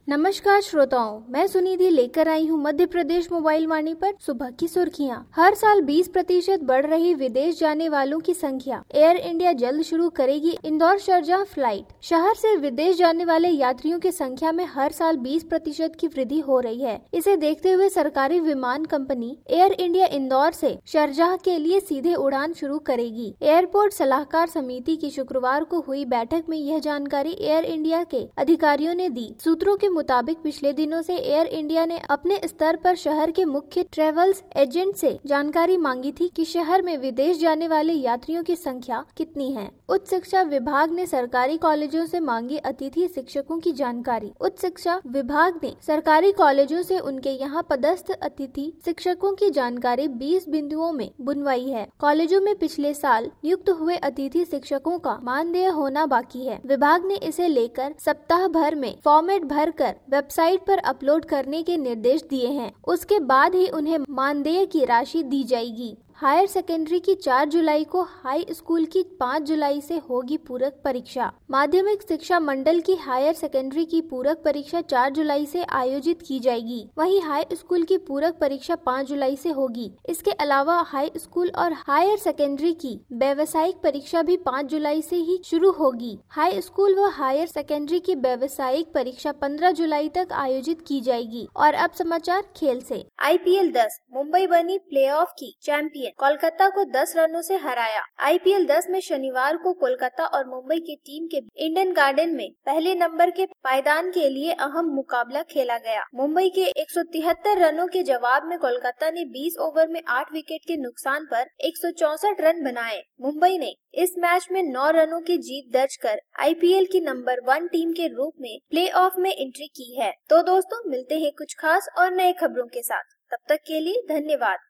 नमस्कार श्रोताओं, मैं सुनिधि लेकर आई हूँ मध्य प्रदेश मोबाइल वाणी पर सुबह की सुर्खियाँ। हर साल 20% बढ़ रही विदेश जाने वालों की संख्या। एयर इंडिया जल्द शुरू करेगी इंदौर शारजाह फ्लाइट। शहर से विदेश जाने वाले यात्रियों की संख्या में हर साल 20% की वृद्धि हो रही है। इसे देखते हुए सरकारी विमान कंपनी एयर इंडिया इंदौर से शारजाह के लिए सीधे उड़ान शुरू करेगी। एयरपोर्ट सलाहकार समिति की शुक्रवार को हुई बैठक में यह जानकारी एयर इंडिया के अधिकारियों ने दी। सूत्रों के मुताबिक पिछले दिनों से एयर इंडिया ने अपने स्तर पर शहर के मुख्य ट्रेवल्स एजेंट से जानकारी मांगी थी कि शहर में विदेश जाने वाले यात्रियों की संख्या कितनी है। उच्च शिक्षा विभाग ने सरकारी कॉलेजों से मांगी अतिथि शिक्षकों की जानकारी। उच्च शिक्षा विभाग ने सरकारी कॉलेजों से उनके यहाँ पदस्थ अतिथि शिक्षकों की जानकारी 20 बिंदुओं में बुनवाई है। कॉलेजों में पिछले साल नियुक्त हुए अतिथि शिक्षकों का मानदेय होना बाकी है। विभाग ने इसे लेकर सप्ताह भर में फॉर्मेट भरकर वेबसाइट पर अपलोड करने के निर्देश दिए हैं। उसके बाद ही उन्हें मानदेय की राशि दी जाएगी। हायर सेकेंडरी की 4 जुलाई को, हाई स्कूल की 5 जुलाई से होगी पूरक परीक्षा। माध्यमिक शिक्षा मंडल की हायर सेकेंडरी की पूरक परीक्षा 4 जुलाई से आयोजित की जाएगी। वहीं हाई स्कूल की पूरक परीक्षा 5 जुलाई से होगी। इसके अलावा हाई स्कूल और हायर सेकेंडरी की व्यावसायिक परीक्षा भी 5 जुलाई से ही शुरू होगी। हाई स्कूल व हायर सेकेंडरी की व्यावसायिक परीक्षा 15 जुलाई तक आयोजित की जाएगी। और अब समाचार खेल से। IPL 10 मुंबई बनी प्लेऑफ की चैंपियन। कोलकाता को 10 रनों से हराया। IPL 10 में शनिवार को कोलकाता और मुंबई की टीम के ईडन गार्डन में पहले नंबर के पायदान के लिए अहम मुकाबला खेला गया। मुंबई के 173 रनों के जवाब में कोलकाता ने 20 ओवर में 8 विकेट के नुकसान पर 164 रन बनाए। मुंबई ने इस मैच में 9 रनों की जीत दर्ज कर IPL की नंबर 1 टीम के रूप में प्लेऑफ में एंट्री की है। तो दोस्तों, मिलते हैं कुछ खास और नए खबरों के साथ। तब तक के लिए धन्यवाद।